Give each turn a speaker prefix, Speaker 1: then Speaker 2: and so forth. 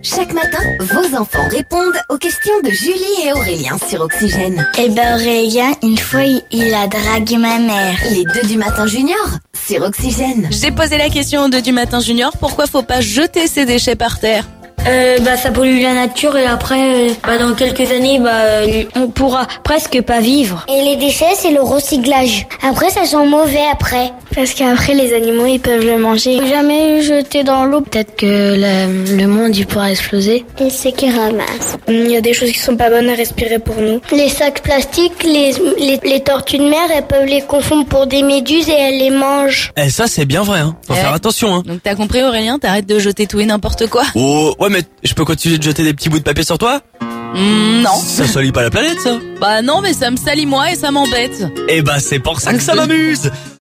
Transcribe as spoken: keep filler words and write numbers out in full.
Speaker 1: Chaque matin, vos enfants répondent aux questions de Julie et Aurélien sur Oxygène.
Speaker 2: Eh ben Aurélien, une fois, il, il a dragué ma mère.
Speaker 1: Les deux du matin junior sur Oxygène.
Speaker 3: J'ai posé la question aux deux du matin junior, pourquoi faut pas jeter ses déchets par terre?
Speaker 4: Euh, bah ça pollue la nature et après, euh, bah dans quelques années, bah euh, on pourra presque pas vivre.
Speaker 5: Et les déchets, c'est le recyclage. Après, ça sent mauvais après.
Speaker 2: Parce qu'après, les animaux, ils peuvent le manger.
Speaker 5: Jamais jeter dans l'eau.
Speaker 2: Peut-être que le, le monde, il pourra exploser.
Speaker 5: Et c'est qui ramasse.
Speaker 2: Il y a des choses qui sont pas bonnes à respirer pour nous.
Speaker 5: Les sacs plastiques, les, les, les tortues de mer, elles peuvent les confondre pour des méduses et elles les mangent.
Speaker 6: Eh, ça c'est bien vrai, hein. Faut
Speaker 3: Ouais.
Speaker 6: faire attention, hein.
Speaker 3: Donc t'as compris Aurélien, t'arrêtes de jeter tout et n'importe quoi.
Speaker 6: Oh, ouais, mais je peux continuer de jeter des petits bouts de papier sur toi?
Speaker 3: Mmh, non.
Speaker 6: Ça salit pas la planète, ça.
Speaker 3: Bah non, mais ça me salit moi et ça m'embête.
Speaker 6: Eh bah, c'est pour ça que ça m'amuse.